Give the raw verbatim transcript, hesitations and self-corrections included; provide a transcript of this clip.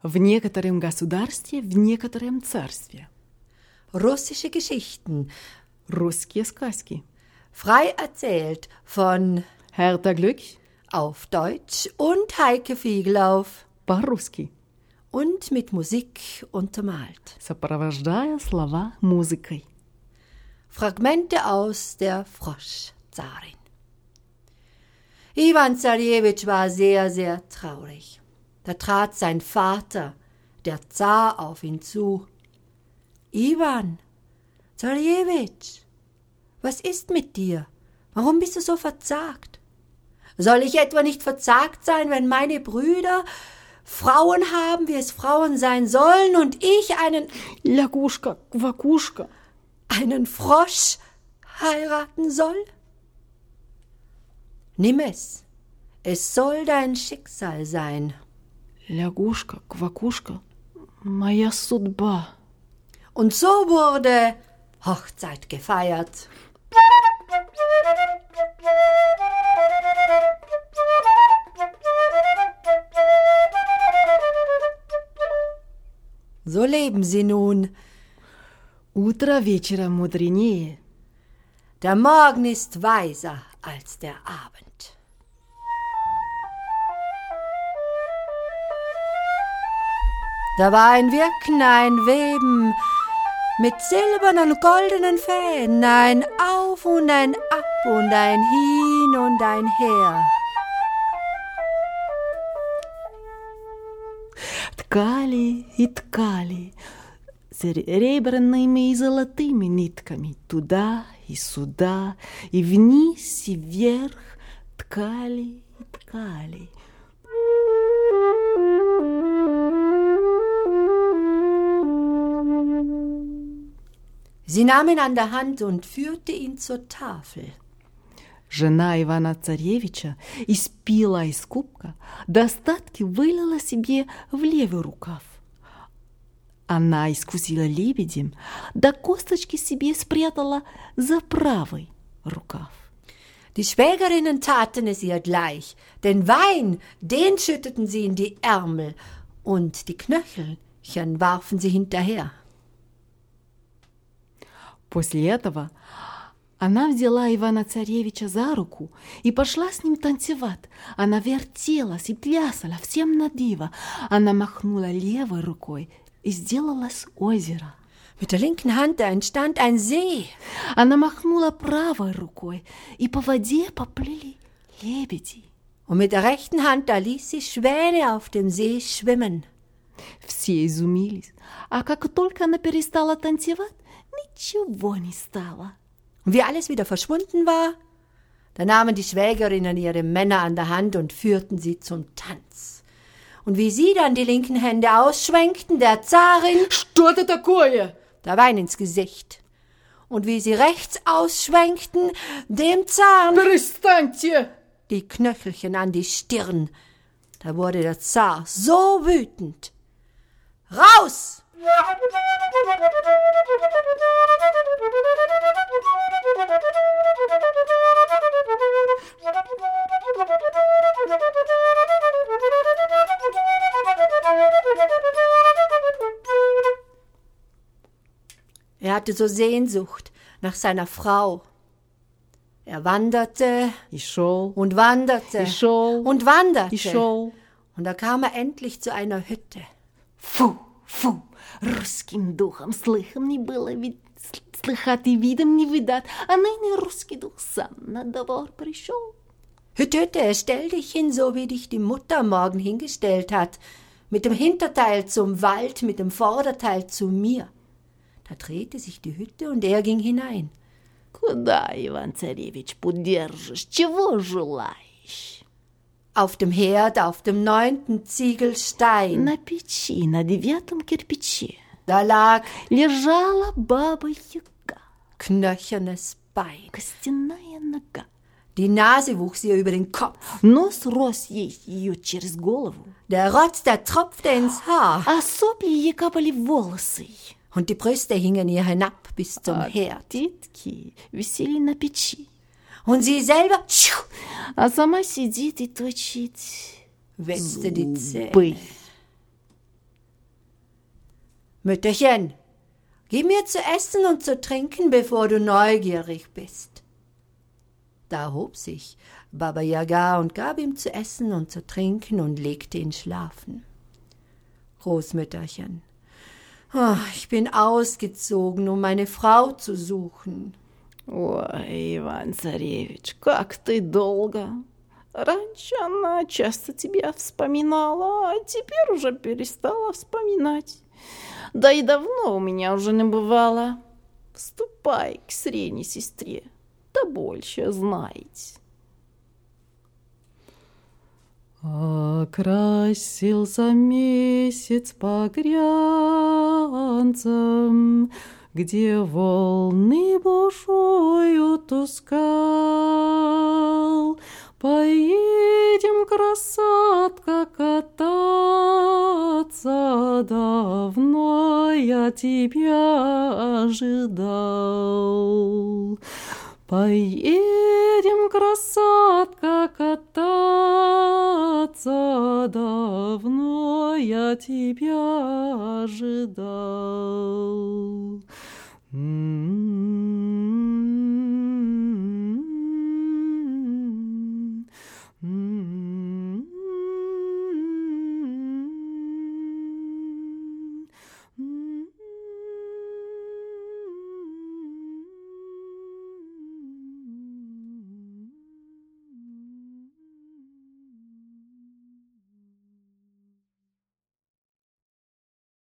В некотором государстве, в некотором царстве. Russische Geschichten. Русские сказки. Frei erzählt von Hertha Glück auf Deutsch und Heike Fieglauf. по-русски. Und mit Musik untermalt. Сопровождая слова музыкой. Fragmente aus der Froschzarin. Iwan Zarjewitsch war sehr, sehr traurig. Da trat sein Vater, der Zar, auf ihn zu. Iwan Zarjewitsch, was ist mit dir? Warum bist du so verzagt? Soll ich etwa nicht verzagt sein, wenn meine Brüder Frauen haben, wie es Frauen sein sollen, und ich einen Лягушка, квакушка. einen Frosch heiraten soll? Nimm es, es soll dein Schicksal sein. Лягушка, квакушка, моя судьба. Und so wurde Hochzeit gefeiert. So leben sie nun. Утро вечера мудренее. Der Morgen ist weiser als der Abend. Da war ein Wirken, ein Weben, mit silbernen und goldenen Fäden, ein Auf und ein Ab und ein Hin und ein Her. Ткали и ткали серебряными и золотыми нитками туда и сюда, и вниз, и вверх ткали и ткали. Sie nahm ihn an der Hand und führte ihn zur Tafel. Жена Ивана Царевича испила из кубка, до остатки вылила себе в левый рукав. Она искусила лебедем, до косточки себе спрятала за правый рукав. Die Schwägerinnen taten es ihr gleich, den Wein, den schütteten sie in die Ärmel, und die Knöchelchen warfen sie hinterher. После этого она взяла Ивана Царевича за руку и пошла с ним танцевать. Она вертелась и плясала всем на диво. Она махнула левой рукой, и сделалось озеро. Mit der linken Hand entstand ein See. Она махнула правой рукой, и по воде поплыли лебеди. Und mit der rechten Hand, da ließ sie Schwäne auf dem See schwimmen. Все изумились, а как только она перестала танцевать, ничего не стало. Und wie alles wieder verschwunden war, da nahmen die Schwägerinnen ihre Männer an der Hand und führten sie zum Tanz. Und wie sie dann die linken Hände ausschwenkten, der Zarin, Что это такое? der Wein ins Gesicht. Und wie sie rechts ausschwenkten, dem Zaren, Перестаньте! die Knöchelchen an die Stirn. Da wurde der Zar so wütend. Raus! Er hatte so Sehnsucht nach seiner Frau. Er wanderte И шел, und wanderte и шел, und и wanderte. шел. Und da kam er endlich zu einer Hütte. Фу, фу, русским духом слыхом не было вид, слыхать и видом не видать, а ныне русский дух сам на двор пришел. Hütte, Hütte, stell dich hin, so wie dich die Mutter morgen hingestellt hat, mit dem Hinterteil zum Wald, mit dem Vorderteil zu mir. Da drehte sich die Hütte und er ging hinein. Куда, Иван Царевич, подержишь? Чего желаешь? Auf dem Herd, auf dem neunten Ziegelstein, На печи, на девятом кирпиче da lag лежала баба Яга, knöchernes Bein. костяная нога. Die Nase wuchs ihr über den Kopf. Нос рос ей ее через голову, Der Rotz, der tropfte ins Haar. а сопли ей капали в волосы. Und die Brüste hingen ihr hinab bis zum А Herd. титки висели на печи. Und sie selber tschiu, А сама сидит и точит wetzte die Zähne. зубы. Mütterchen, gib mir zu essen und zu trinken, bevor du neugierig bist. Da erhob sich Baba Yaga und gab ihm zu essen und zu trinken und legte ihn schlafen. Großmütterchen, oh, ich bin ausgezogen, um meine Frau zu suchen. Ой, Иван-царевич, как ты долго! Раньше она часто тебя вспоминала, а теперь уже перестала вспоминать. Да и давно у меня уже не бывало. Ступай к средней сестре, да больше знаете. Окрасился месяц багрянцем, где волны бушуют у скал. Поедем, красотка, кататься, давно я тебя ожидал. Поедем, красотка, кататься, давно я тебя ожидал. Mm-hmm.